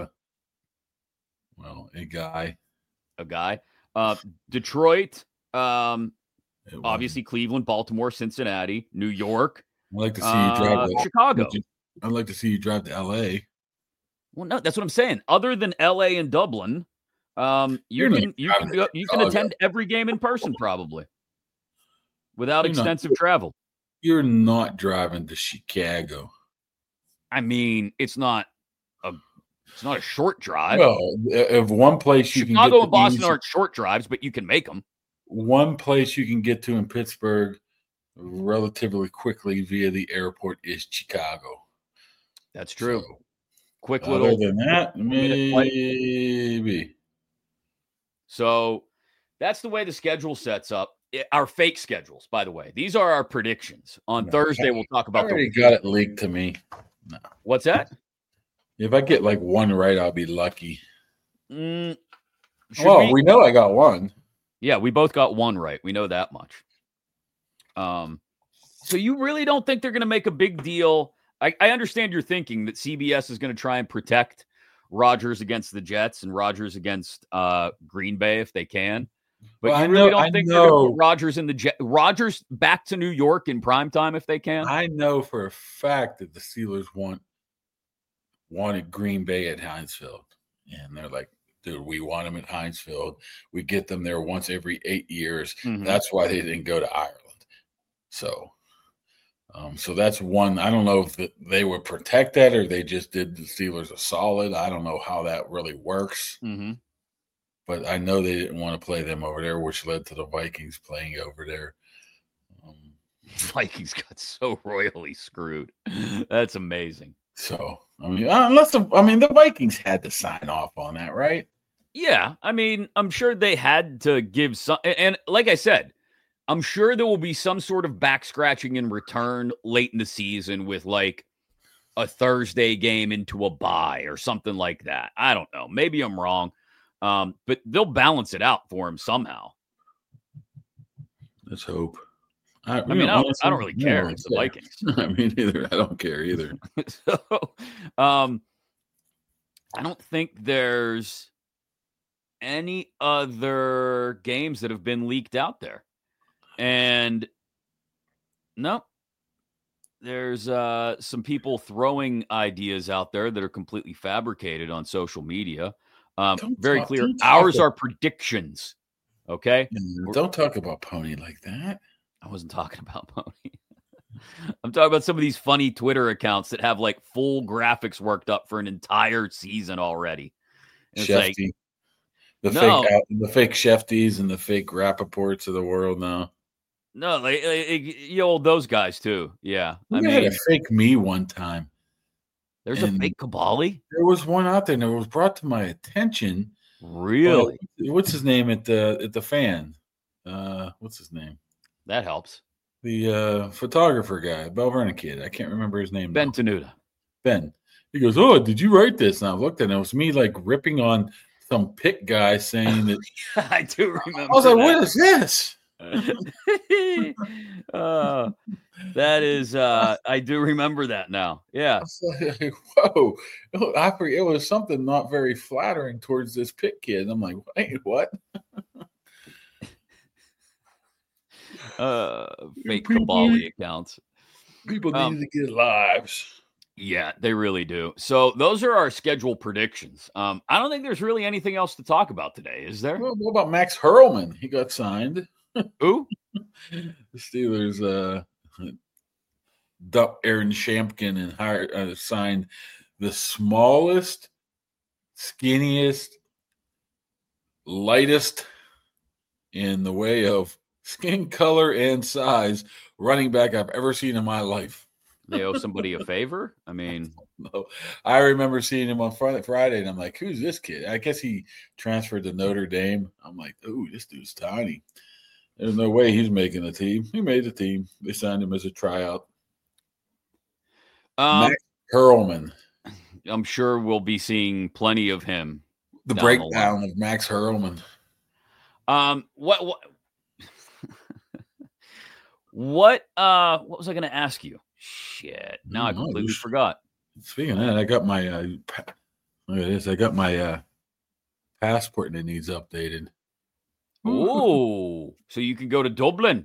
well, a guy. A guy. Uh, Detroit. Um, obviously, Cleveland, Baltimore, Cincinnati, New York. I'd like to see you drive uh, to Chicago. I'd like to see you drive to L A. Well, no, that's what I'm saying. Other than L A and Dublin, um, you You're can you can go, you can attend every game in person probably without You're extensive not, travel. You're not driving to Chicago. I mean, it's not a it's not a short drive. Well, if one place you Chicago can get and Boston easy, aren't short drives, but you can make them. One place you can get to in Pittsburgh relatively quickly via the airport is Chicago. That's true. So, Quick other little. than that, maybe. So that's the way the schedule sets up. our fake schedules, by the way. These are our predictions. On No, Thursday, I- we'll talk I about already the. got it leaked to me. No. What's that? If I get like one right, I'll be lucky. Mm, Well, we, we know I got one. Yeah, we both got one right. We know that much. Um, so you really don't think they're going to make a big deal? I, I understand your thinking that C B S is going to try and protect Rodgers against the Jets and Rodgers against uh, Green Bay if they can. But Well, you I really know- don't I think they're going to know- put Rodgers in the Jet Rodgers back to New York in primetime if they can? I know for a fact that the Steelers want wanted Green Bay at Heinz Field, and they're like, dude, we want them at Heinz Field. We get them there once every eight years. Mhm. That's why they didn't go to Ireland. So, um, so that's one. I don't know if the, they would protect that or they just did the Steelers a solid. I don't know how that really works, Mm-hmm. but I know they didn't want to play them over there, which led to the Vikings playing over there. Um, Vikings got so royally screwed. That's amazing. so, I mean, unless the, I mean the Vikings had to sign off on that, right? Yeah, I mean, I'm sure they had to give some, and like I said, I'm sure there will be some sort of back scratching in return late in the season with like a Thursday game into a bye or something like that. I don't know. Maybe I'm wrong, um, but they'll balance it out for him somehow. Let's hope. I, I mean, know, I don't, honestly, I don't really no, care. It's the yeah. Vikings. I mean, either. I don't care either. So, um, I don't think there's any other games that have been leaked out there. And no, there's uh, some people throwing ideas out there that are completely fabricated on social media. Um, Don't very talk- clear. don't talk Ours about- are predictions. Okay. Yeah, don't talk about Pony like that. I wasn't talking about Pony. I'm talking about some of these funny Twitter accounts that have like full graphics worked up for an entire season already. And it's like, Shefty. The No. fake out, the fake Shefties and the fake Rappaports of the world now. no, like, like, you know, those guys too. Yeah. I We had mean, a fake me one time. there's and- a fake Kabali. There was one out there and it was brought to my attention. Really? Uh, what's his name at the at the fan? Uh, what's his name? That helps. The uh, photographer guy, Bell Vernon kid. I can't remember his name. Ben now. Tenuta. Ben. He goes, "Oh, did you write this?" And I looked and it was me like ripping on some pit guy saying that. I do remember. I was like, that. "What is this?" uh, that is, uh, I do remember that now. Yeah. I was like, whoa. I forget, it was something not very flattering towards this pit kid. I'm like, wait, what? Uh, fake People- Kabali accounts. People need Um, to get lives. Yeah, they really do. So those are our schedule predictions. Um, I don't think there's really anything else to talk about today, is there? Well, what about Max Hurlman? He got signed. Who? The Steelers uh, dumped Aaron Shampkin and hired, uh, signed the smallest, skinniest, lightest in the way of skin color and size running back I've ever seen in my life. They owe somebody a favor? I mean, No, I remember seeing him on Friday, Friday, and I'm like, "Who's this kid?" I guess he transferred to Notre Dame. I'm like, "Ooh, this dude's tiny." There's no way he's making the team. He made the team. They signed him as a tryout. um, Max Hurlman. I'm sure we'll be seeing plenty of him. The Down the breakdown of Max Hurlman. Um, what, what, what, uh, what was I going to ask you? Shit. Now I I don't know, completely just- forgot. Speaking of that, I got my uh, pa- look at this. I got my uh, passport that needs updated. Oh, so you can go to Dublin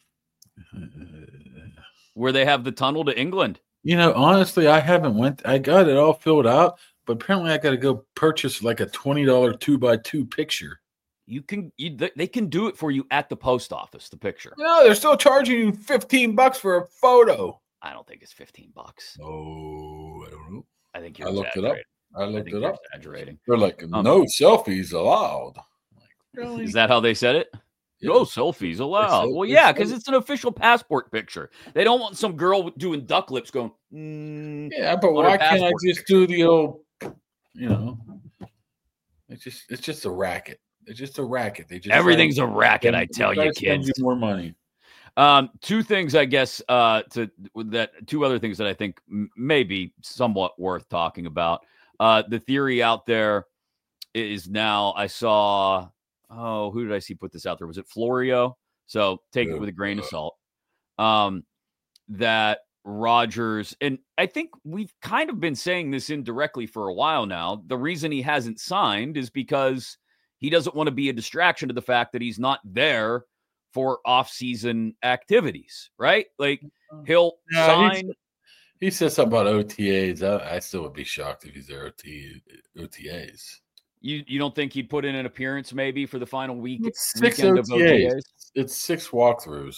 where they have the tunnel to England. You know, honestly, I haven't went. I got it all filled out, but apparently, I got to go purchase like a twenty dollar two by two picture. You can, you, th- they can do it for you at the post office, the picture. No, they're still charging you fifteen bucks for a photo. I don't think it's fifteen bucks. Oh, I don't know. I think you're I looked it up. exaggerating. I I looked think it you're up. exaggerating. They're like, Um, no selfies allowed. I'm like, really? Is that how they said it? Yeah. No selfies allowed. said- Well, they yeah, said because it. it's an official passport picture. They don't want some girl doing duck lips going, mm. Yeah, but on her why can't I passport just do the old, you know? It's just it's just a racket. it's just a racket. They just everything's to, a racket. they, I tell they you, spend kids. you more money. Um, two things, I guess. Uh, to that, two other things that I think m- may be somewhat worth talking about. Uh, the theory out there is now. I saw. Oh, who did I see put this out there? Was it Florio? So take it with a grain of salt. Um, that Rodgers, and I think we've kind of been saying this indirectly for a while now. The reason he hasn't signed is because he doesn't want to be a distraction to the fact that he's not there for off-season activities, right? Like he'll yeah, sign. He said something about O T As. I, I still would be shocked if he's there O T, O T As. You you don't think he'd put in an appearance maybe for the final week It's six weekend O T As. of O T As? It's six walkthroughs.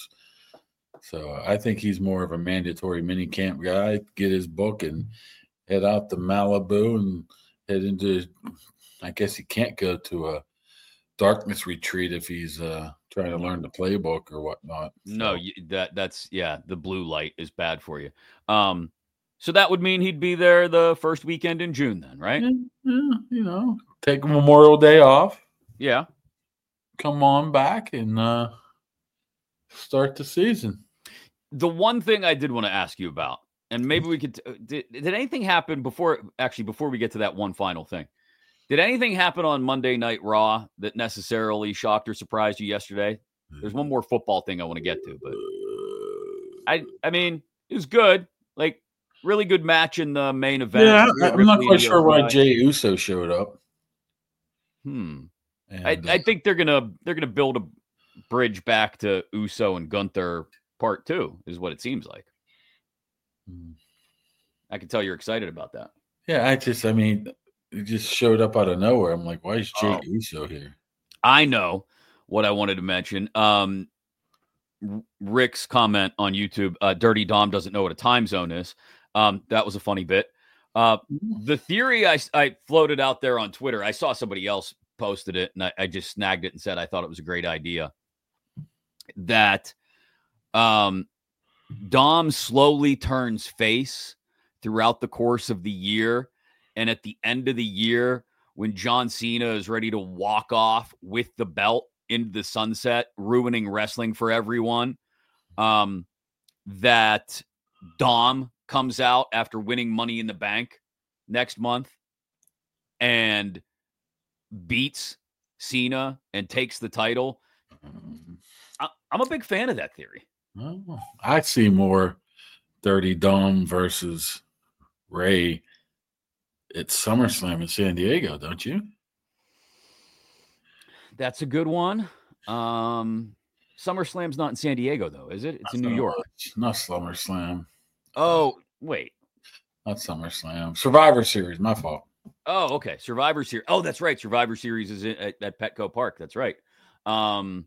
So I think he's more of a mandatory mini camp guy. Get his book and head out to Malibu and head into. I guess he can't go to a darkness retreat if he's uh, trying to learn the playbook or whatnot. So. No, you, that that's yeah. The blue light is bad for you. Um, so that would mean he'd be there the first weekend in June, then, right? Yeah, yeah, you know, take Memorial Day off. Yeah, come on back and uh, start the season. The one thing I did want to ask you about, and maybe we could, did, did anything happen before, actually, before we get to that one final thing? Did anything happen on Monday Night Raw that necessarily shocked or surprised you yesterday? There's one more football thing I want to get to, but I I mean, it was good. Like, really good match in the main event. Yeah, I'm Ripley not quite sure why Jay Jey Uso showed up. Hmm. And, I, uh, I think they're gonna they're gonna build a bridge back to Uso and Gunther part two, is what it seems like. Hmm. I can tell you're excited about that. Yeah, I just, I mean, it just showed up out of nowhere. I'm like, why is Jey Oh. Uso here? I know what I wanted to mention. Um, Rick's comment on YouTube, uh, Dirty Dom doesn't know what a time zone is. Um, that was a funny bit. Uh, the theory I, I floated out there on Twitter, I saw somebody else posted it, and I, I just snagged it and said I thought it was a great idea. That um, Dom slowly turns face throughout the course of the year, and at the end of the year, when John Cena is ready to walk off with the belt into the sunset, ruining wrestling for everyone, um, that Dom comes out after winning Money in the Bank next month and beats Cena and takes the title. I, I'm a big fan of that theory. Oh, I see more Dirty Dom versus Ray at SummerSlam in San Diego, don't you? That's a good one. Um, SummerSlam's not in San Diego, though, is it? It's in New York. Much. Not SummerSlam. Oh, wait. Not SummerSlam. Survivor Series. My fault. Oh, okay. Survivor Series. Oh, that's right. Survivor Series is in, at, at Petco Park. That's right. Um,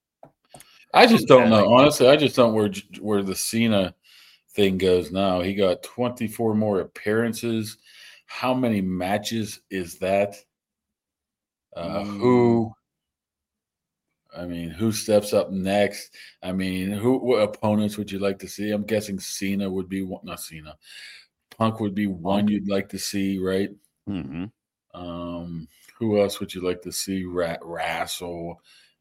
I just don't yeah, know. like, Honestly, I just don't where where the Cena thing goes now. He got twenty-four more appearances. How many matches is that? Uh, mm, who? I mean, who steps up next? I mean, who what opponents would you like to see? I'm guessing Cena would be one. Not Cena. Punk would be one Punk. you'd like to see, right? Mm-hmm. Um, who else would you like to see? Rat wrestle.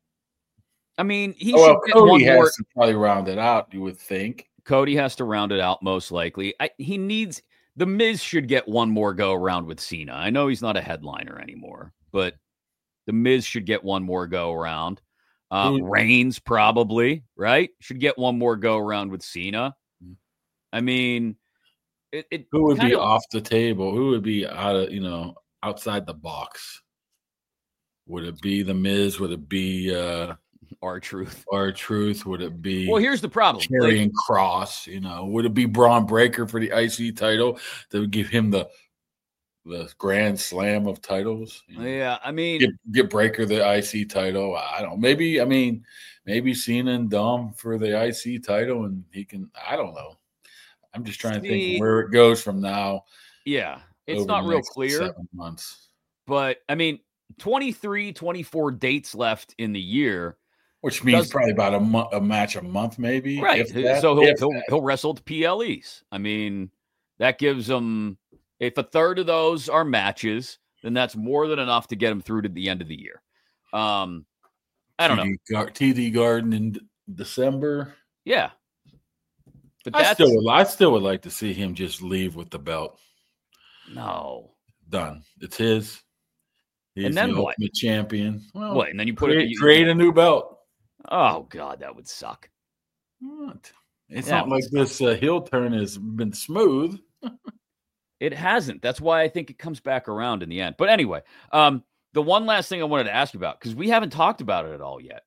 I mean, he Oh, should well, get Cody one has more. to probably round it out. You would think. Cody has to round it out, most likely. I, he needs the Miz should get one more go around with Cena. I know he's not a headliner anymore, but the Miz should get one more go around. Uh, Who- Reigns probably, right? Should get one more go around with Cena. I mean, it, it Who would be kinda- off the table? Who would be out of you know outside the box? Would it be the Miz? Would it be uh, R-Truth. R-Truth? Would it be Well, here's the problem. Karrion Like, Cross? You know, would it be Braun Breaker for the I C title that would give him the the grand slam of titles? You know, yeah, I mean, get get Breaker the I C title. I don't. Maybe I mean maybe Cena and Dom for the I C title, and he can. I don't know. I'm just trying to See- think where it goes from now. yeah, it's over not the real next clear. Seven months, But, I mean, twenty-three, twenty-four dates left in the year. which means Does- probably about a month, a match a month, maybe. Right. if that, so he'll, if he'll, that. he'll wrestle to P L Es. I mean, that gives him, if a third of those are matches, then that's more than enough to get him through to the end of the year. Um, I don't T D know. Gar- T D Garden in D- December. Yeah. But I that's still, would, I still would like to see him just leave with the belt. no. Done. It's his. He's And the then what? ultimate champion. Well, What? And then you put create, it. You, create a new belt. oh God, that would suck. What? It's That not like suck. this uh, heel turn has been smooth. It hasn't. That's why I think it comes back around in the end. But anyway, um, the one last thing I wanted to ask you about, because we haven't talked about it at all yet.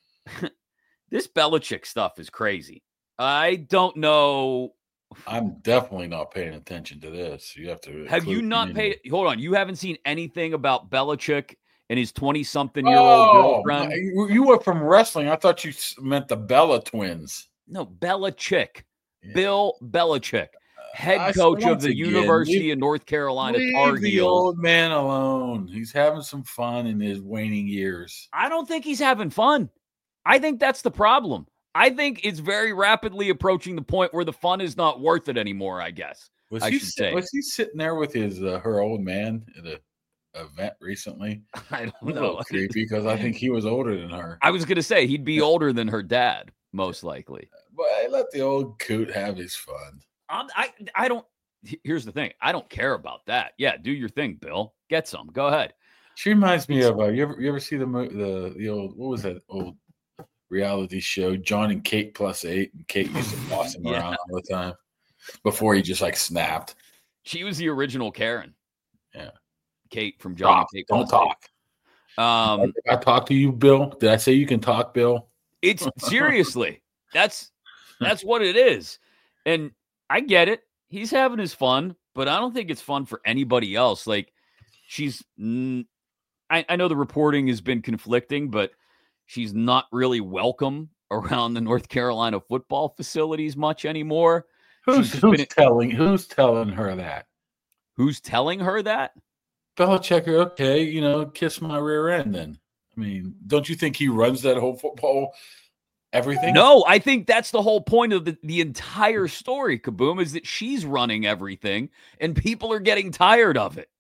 This Belichick stuff is crazy. I don't know. I'm definitely not paying attention to this. You have to. Have you include not me. paid? Hold on. You haven't seen anything about Belichick and his twenty-something-year-old Oh, girlfriend? my- you you were from wrestling. I thought you s- meant the Bella twins. No, Belichick. Yeah. Bill Belichick, head I- coach of once the again, University leave- of North Carolina Leave Tar the Heels. old man alone. He's having some fun in his waning years. I don't think he's having fun. I think that's the problem. I think it's very rapidly approaching the point where the fun is not worth it anymore, I guess. Was I he should sit- say. was he sitting there with his uh, her old man at a event recently? I A don't little know. creepy because I think he was older than her. I was going to say he'd be older than her dad, most likely. But I let the old coot have his fun. I'm, I I don't. Here's the thing. I don't care about that. Yeah, do your thing, Bill. Get some. Go ahead. She reminds me of uh, you ever you ever see the mo- the the old what was that old reality show John and Kate plus eight, and Kate used to boss him Yeah. around all the time before he just like snapped. She was the original Karen. Yeah. Kate from John. Talk, and Kate don't Plus Eight. talk. Um, Did I talk to you, Bill? Did I say you can talk, Bill? it's seriously that's that's what it is, and I get it. He's having his fun, but I don't think it's fun for anybody else. Like she's, mm, I, I know the reporting has been conflicting, but she's not really welcome around the North Carolina football facilities much anymore. Who's, She's who's been- telling who's telling her that? Who's telling her that? Belichick, okay, you know, kiss my rear end then. I mean, don't you think he runs that whole football everything? No, I think that's the whole point of the, the entire story, Kaboom, is that she's running everything and people are getting tired of it.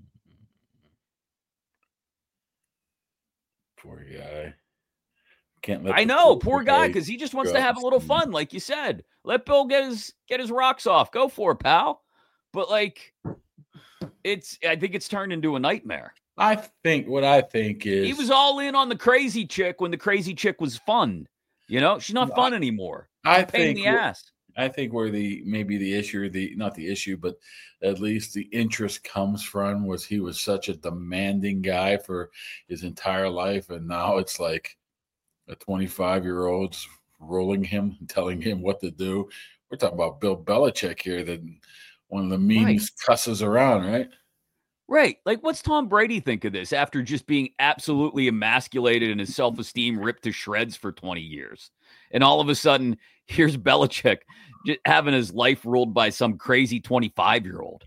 Poor guy. Can't let I the know, poor poor guy, guy because he just wants go to out have a and little see. fun, like you said. Let Bill get his get his rocks off. Go for it, pal. But like, it's I think it's turned into a nightmare. I think what I think is He was all in on the crazy chick when the crazy chick was fun. You know, she's not No, fun anymore. I Pain in think the ass. I think where the maybe the issue, the not the issue, but at least the interest comes from was he was such a demanding guy for his entire life, and now it's like a twenty-five year old's rolling him and telling him what to do. We're talking about Bill Belichick here, that one of the meanest cusses around, right? Right. Like, what's Tom Brady think of this after just being absolutely emasculated and his self-esteem ripped to shreds for twenty years? And all of a sudden, here's Belichick just having his life ruled by some crazy twenty-five-year-old.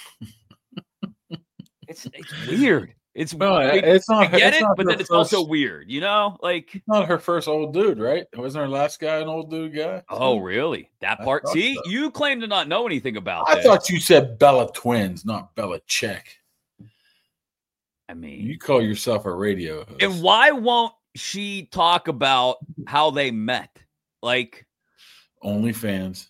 It's it's weird. It's No, like, it's not. I get it's it, not but her then it's first- also weird, you know? Like, it's not her first old dude, right? Wasn't her last guy an old dude guy? oh, too? really? That I part? thought See, so. you claim to not know anything about I this. thought you said Bella twins, not Belichick. I mean, You call yourself a radio host. and why won't she talk about how they met? Like, OnlyFans.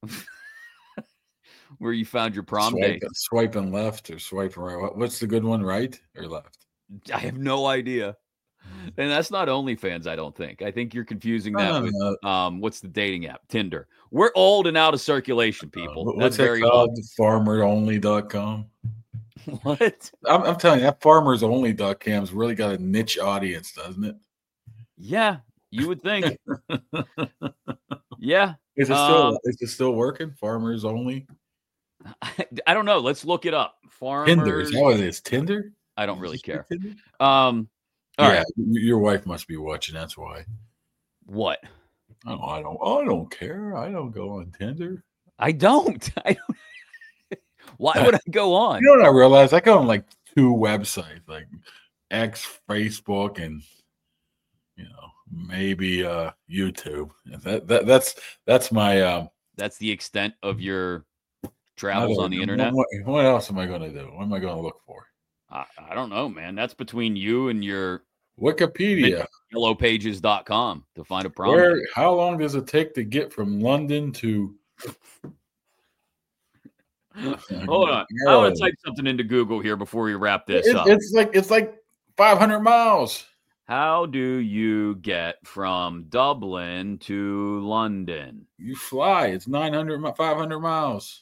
where you found your prom Swipe, date? swiping left or swiping right. What- What's the good one, right or left? I have no idea. And that's not OnlyFans, I don't think. I think you're confusing No, that no, with no. um, what's the dating app? Tinder. We're old and out of circulation, people. Uh, what- That's what's that very called? farmer only dot com. old. What? I'm, I'm telling you, that farmers only dot com's really got a niche audience, doesn't it? Yeah, you would think. Yeah. Is it still Um, is it still working? Farmers only. I, I don't know. Let's look it up. Farmers. Tinder. Is that what it is? Tinder? I don't really Is it care. Tinder? Um, all yeah, right. y- your wife must be watching. That's why. What? Oh, I don't. I don't care. I don't go on Tinder. I don't. I don't. Why would I go on? You know what I realized? I go on like two websites, like X, Facebook, and you know maybe uh YouTube. That, that that's that's my um. That's the extent of your travels on the internet. What, what else am I going to do? What am I going to look for? I, I don't know, man. That's between you and your Wikipedia. yellow pages dot com to find a prom. Where? How long does it take to get from London to? Hold on, I want to type something into Google here before we wrap this it, up. It's like it's like five hundred miles. How do you get from Dublin to London? You fly. It's nine hundred, five hundred miles.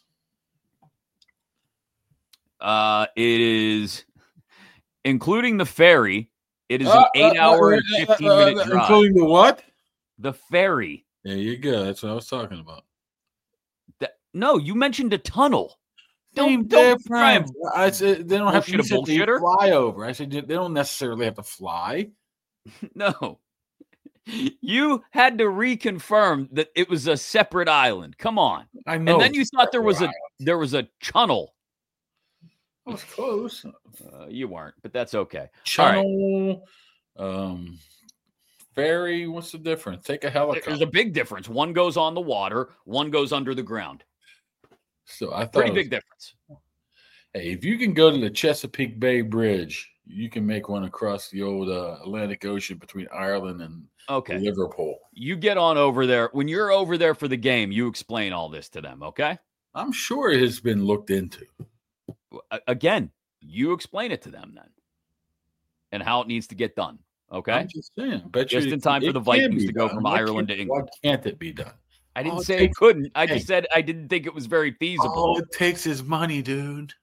Uh, it is, including the ferry, it is an uh, eight-hour uh, uh, and fifteen-minute uh, uh, drive. Including the what? The ferry. There you go. That's what I was talking about. That, no, you mentioned a tunnel. Same don't, difference. Don't I said they don't have to, to fly over. I said they don't necessarily have to fly. No. You had to reconfirm that it was a separate island. Come on. I know. And then you thought there was a island. there was a channel. I was close. Uh, you weren't, but that's okay. Channel, right. um, ferry. What's the difference? Take a helicopter. There's a big difference. One goes on the water. One goes under the ground. So I thought pretty was, big difference. Hey, if you can go to the Chesapeake Bay Bridge, you can make one across the old uh, Atlantic Ocean between Ireland and okay. Liverpool. You get on over there. When you're over there for the game, you explain all this to them, okay? I'm sure it has been looked into. Again, you explain it to them then and how it needs to get done, okay? I'm just saying. Bet just you in time it, for the Vikings to go from why Ireland to England. Why can't it be done? I didn't say it, it couldn't. I hey, just said I didn't think it was very feasible. All it takes is money, dude.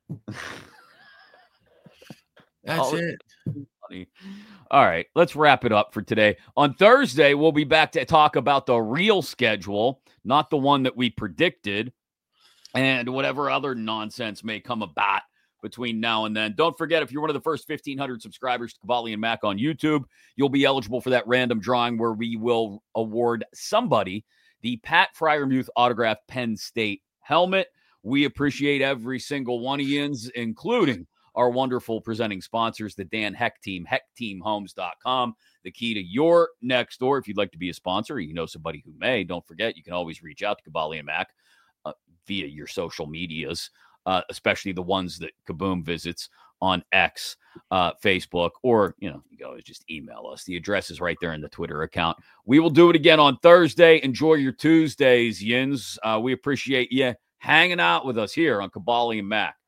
That's all it. Money. All right, let's wrap it up for today. On Thursday, we'll be back to talk about the real schedule, not the one that we predicted, and whatever other nonsense may come about between now and then. Don't forget, if you're one of the first fifteen hundred subscribers to Cavalli and Mac on YouTube, you'll be eligible for that random drawing where we will award somebody the Pat Freiermuth autographed Penn State helmet. We appreciate every single one of yins, including our wonderful presenting sponsors, the Dan Heck Team, heck team homes dot com, the key to your next door. If you'd like to be a sponsor or you know somebody who may, don't forget, you can always reach out to Cavalli and Mac uh, via your social medias, uh, especially the ones that Kaboom visits on X, uh, Facebook, or, you know, you can always just email us. The address is right there in the Twitter account. We will do it again on Thursday. Enjoy your Tuesdays, yins. Uh, we appreciate you hanging out with us here on Cavalli and Mac.